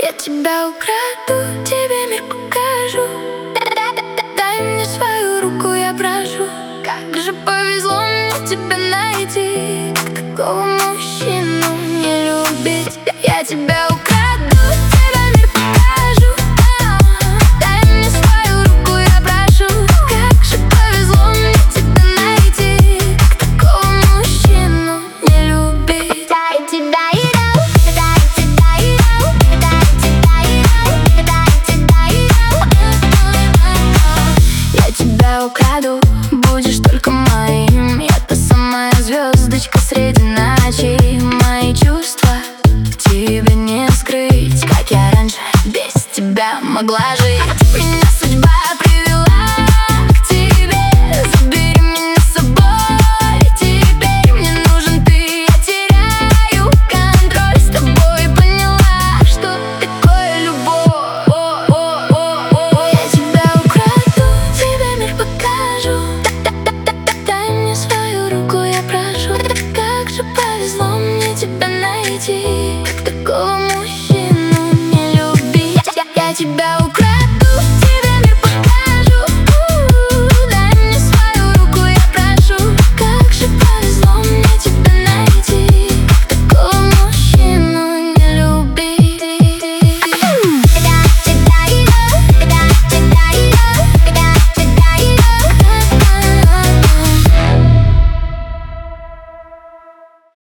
Я тебя украду, тебе мир покажу. Дай мне свою руку, я прошу. Как же повезло мне тебя найти. Как такого мужчину не любить. Я тебя украду, тебе мир покажу. Дай мне свою руку, я прошу. Как же повезло мне тебя найти. Как такого мужчину не любить. Дай тебя украду, будешь только моим. Я та самая звездочка среди ночей. Мои чувства тебе не скрыть. Как я раньше без тебя могла жить. Меня судьба привела к тебе. Забери меня с собой. Теперь мне нужен ты. Я теряю контроль. С тобой поняла, что такое любовь. Я тебя украду, тебе мир покажу. Дай мне свою руку, я прошу. Как же повезло мне тебя найти.